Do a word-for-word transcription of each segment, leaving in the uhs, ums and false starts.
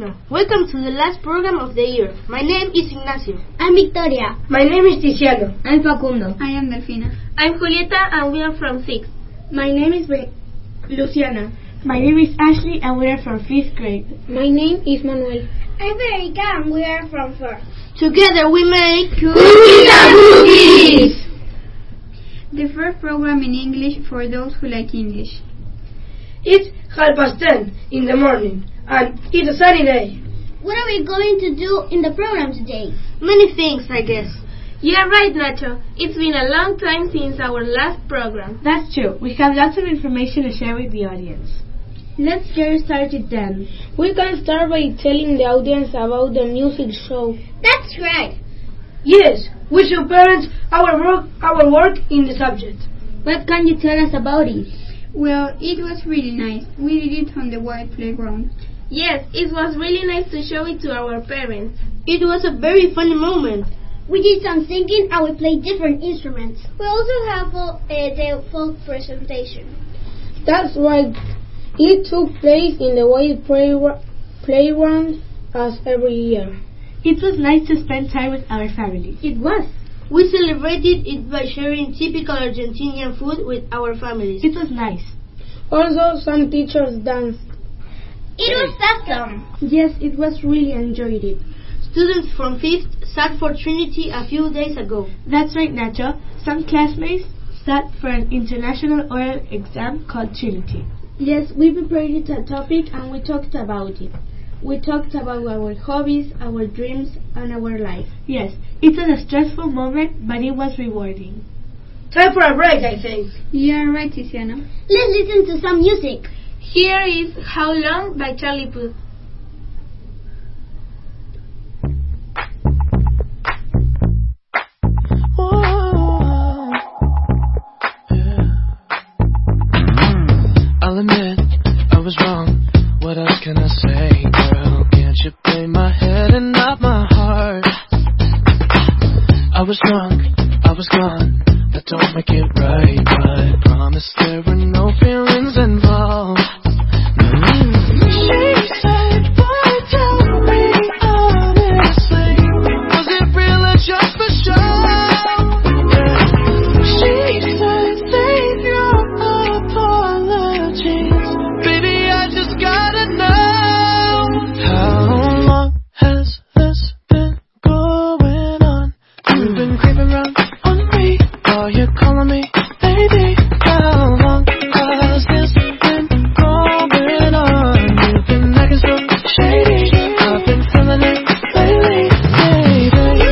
Bueno, welcome to the last program of the year. My name is Ignacio. I'm Victoria. My name is Tiziano. I'm Facundo. I am Delfina. I'm Julieta and we are from sixth. My name is Be- Luciana. My name is Ashley and we are from fifth grade. My name is Manuel. I'm Verica and we are from first. Together we make Cookies! The first program in English for those who like English. It's half past ten in the morning and it's a sunny day. What are we going to do in the program today? Many things, I guess. Yeah, right, Nacho. It's been a long time since our last program. That's true. We have lots of information to share with the audience. Let's get started then. We can start by telling the audience about the music show. That's right. Yes, we show parents our work, our work in the subject. What can you tell us about it? Well, it was really nice. We did it on the white playground. Yes, it was really nice to show it to our parents. It was a very funny moment. We did some singing and we played different instruments. We also have uh, the folk presentation. That's right. It took place in the white play- playground as every year. It was nice to spend time with our family. It was. We celebrated it by sharing typical Argentinian food with our families. It was nice. Also, some teachers danced. It was awesome. Yes, it was really enjoyed it. Students from fifth sat for Trinity a few days ago. That's right, Nacho. Some classmates sat for an international oral exam called Trinity. Yes, we prepared a topic and we talked about it. We talked about our hobbies, our dreams, and our life. Yes, it was a stressful moment, but it was rewarding. Time for a break, I think. Yeah, right, Tiziano. Let's listen to some music. Here is How Long by Charlie Puth. I'll admit I was wrong. What else can I say, girl? Can't you play my head and not my heart? I was drunk, I was gone. That don't make it right, but promise there were no feelings involved. Mm. She said, boy, tell me honestly, was it real or just for show? Yeah. She said, save your apologies. Baby, I just gotta know, how long has this been going on? You've been creeping around on me. Are you calling me baby? How long has this been going on? You've been acting so shady. I've been feeling it lately, baby.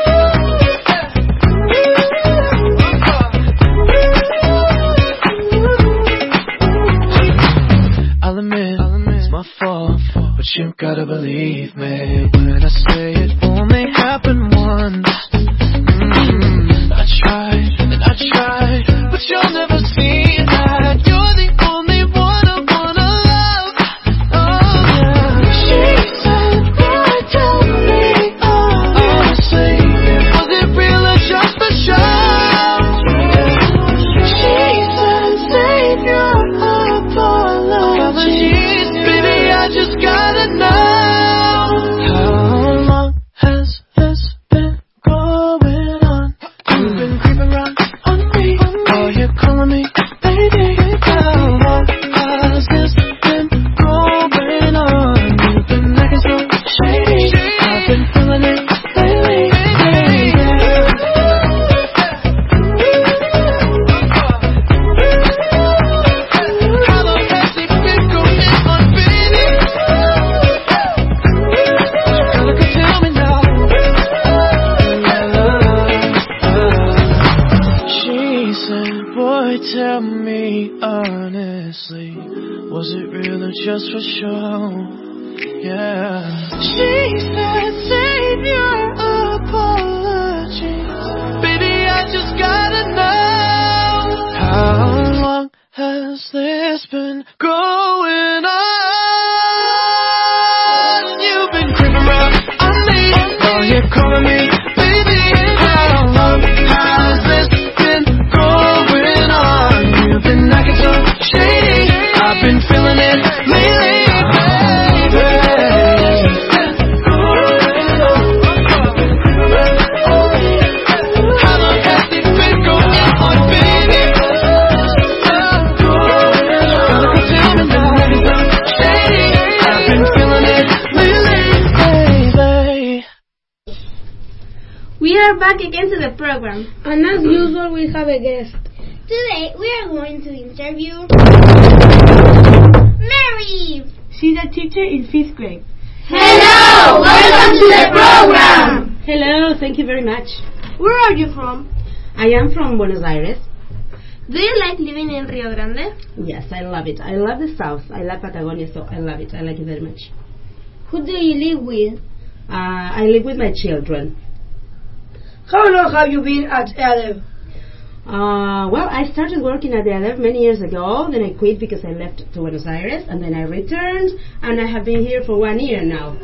I'll admit, it's my fault, but you gotta believe me when I say it only happened once. Mm, I tried and I tried, but you'll never see that. You're the only one I wanna love. Oh yeah. She said, boy, tell me honestly, was it real or just for show? She said, save your apologies, baby, I just gotta know, how long has this been going on? You've been creeping around on me. Are you calling me baby? How long has this been going on? You've been acting so shady. I've been feeling it lately, baby. How long has it been going on, baby? You gotta go tell me now. She said, boy, tell me honestly, was it real or just for show? Yeah. She said, save your apologies. Baby, I just gotta know, how long has this been going on? You've been creeping around on me. Are you calling me baby? How long has this been going on? You've been acting so shady. I've been feeling it lately, baby. back again to the program. And as usual, we have a guest. Today we are going to interview Mary. She's a teacher in fifth grade. Hello! Welcome to the program! Hello, thank you very much. Where are you from? I am from Buenos Aires. Do you like living in Rio Grande? Yes, I love it. I love the south. I love Patagonia, so I love it. I like it very much. Who do you live with? Uh, I live with my children. How long have you been at E A D E V? Uh, well, I started working at the E A D E V many years ago. Then I quit because I left to Buenos Aires, and then I returned, and I have been here for one year now.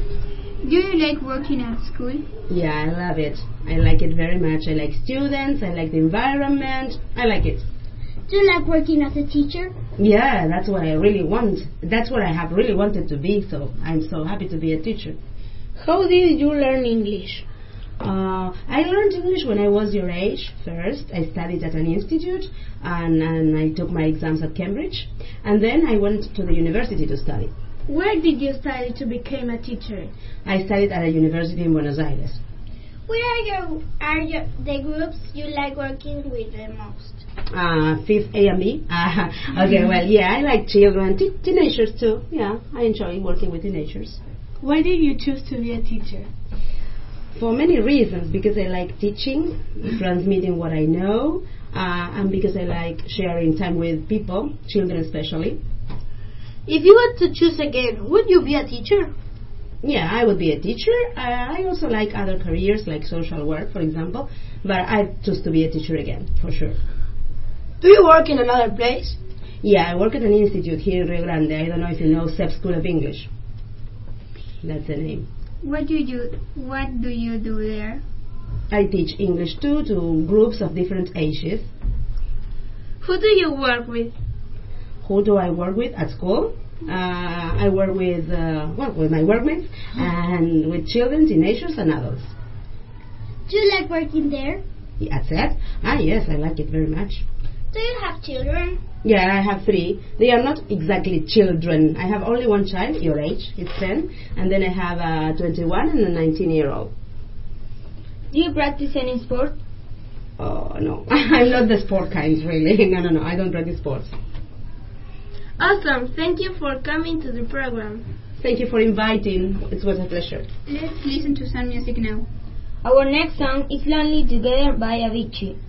Do you like working at school? Yeah, I love it. I like it very much. I like students. I like the environment. I like it. Do you like working as a teacher? Yeah, that's what I really want. That's what I have really wanted to be, so I'm so happy to be a teacher. How did you learn English? Uh, I learned English when I was your age first. I studied at an institute, and, and I took my exams at Cambridge, and then I went to the university to study. Where did you study to become a teacher? I studied at a university in Buenos Aires. Where are your are your, the groups you like working with the most? Uh, fifth A and B. Uh, okay, well, yeah, I like children, te- teenagers too. Yeah, I enjoy working with teenagers. Why did you choose to be a teacher? For many reasons, because I like teaching, transmitting what I know, uh, and because I like sharing time with people, children especially. If you were to choose again, would you be a teacher? Yeah, I would be a teacher. Uh, I also like other careers, like social work, for example, but I choose to be a teacher again, for sure. Do you work in another place? Yeah, I work at an institute here in Rio Grande. I don't know if you know S E P School of English. That's the name. What do you What do you do there? I teach English too to groups of different ages. Who do you work with? Who do I work with at school? Uh, I work with uh, well with my workmates and with children, teenagers, and adults. Do you like working there? That's it. Ah, yes, I like it very much. Do you have children? Yeah, I have three. They are not exactly children. I have only one child, your age, it's ten, and then I have a twenty-one and a nineteen-year-old. Do you practice any sport? Oh, no. I'm not the sport kind, really. No, no, no. I don't practice sports. Awesome. Thank you for coming to the program. Thank you for inviting. It was a pleasure. Let's listen to some music now. Our next song is Lonely Together by Avicii.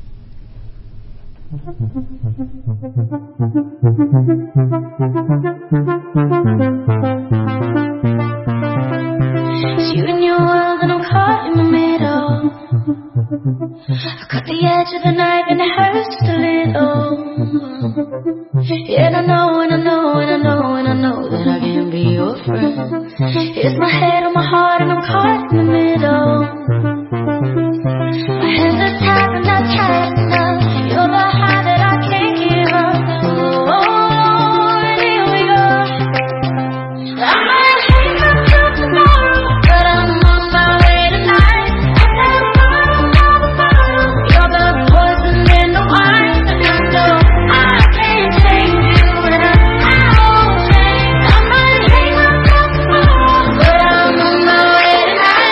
It's you and your world and I'm caught in the middle. I cut the edge of the knife and it hurts a little. Yeah, and I know, and I know, and I know, and I know that I can be your friend. It's my head on my heart and I'm caught in the middle. My hands are tied and I'm tight enough. You're the high that I can't give up. Oh, and here we go. I might hate myself tomorrow, but I'm on my way tonight. I said bottom by the bottom. You're the poison in the wine. And I know I can't change you, and I, I won't change. I might hate myself tomorrow, but I'm on my way tonight.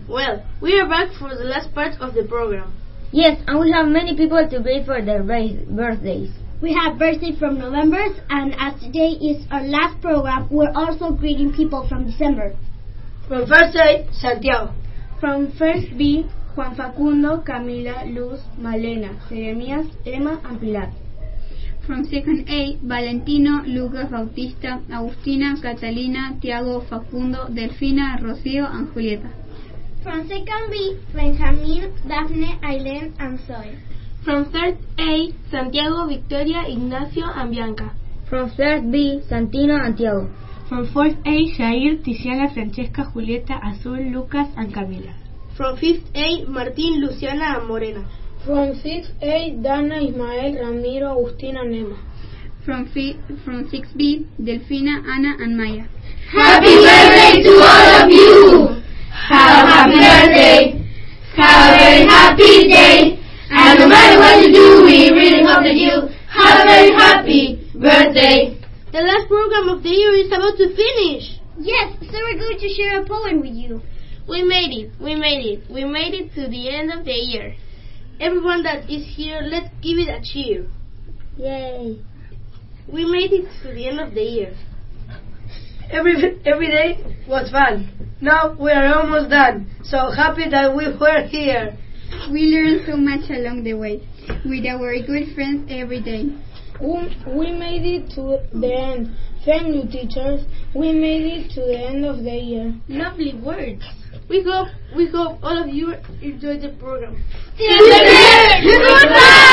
Well, we are back for the last part of the program. Yes, and we have many people to greet for their birthdays. We have birthdays from November, and as today is our last program, we're also greeting people from December. From first A, Santiago. From first B, Juan Facundo, Camila, Luz, Malena, Jeremías, Emma, and Pilar. From second A, Valentino, Lucas, Bautista, Agustina, Catalina, Tiago, Facundo, Delfina, Rocío, and Julieta. From second B, Benjamin, Daphne, Aileen, and Zoe. From third A, Santiago, Victoria, Ignacio, and Bianca. From third B, Santino and Tiago. From fourth A, Jair, Tiziana, Francesca, Julieta, Azul, Lucas, and Camila. From fifth A, Martín, Luciana, and Morena. From sixth A, Dana, Ismael, Ramiro, Agustina, and Emma. From, fi- from six B, Delfina, Ana, and Maya. Happy birthday to all of you! Have a happy birthday! Have a very happy day! And no matter what you do, we really hope that you have a very happy birthday! The last program of the year is about to finish. Yes, so we're going to share a poem with you. We made it, we made it, we made it to the end of the year. Everyone that is here, let's give it a cheer. Yay! We made it to the end of the year. Every every day was fun. Now we are almost done. So happy that we were here. We learned so much along the way with our good friends every day. We made it to the end. Thank you, teachers. We made it to the end of the year. Lovely words. We hope we hope all of you enjoyed the program. Goodbye!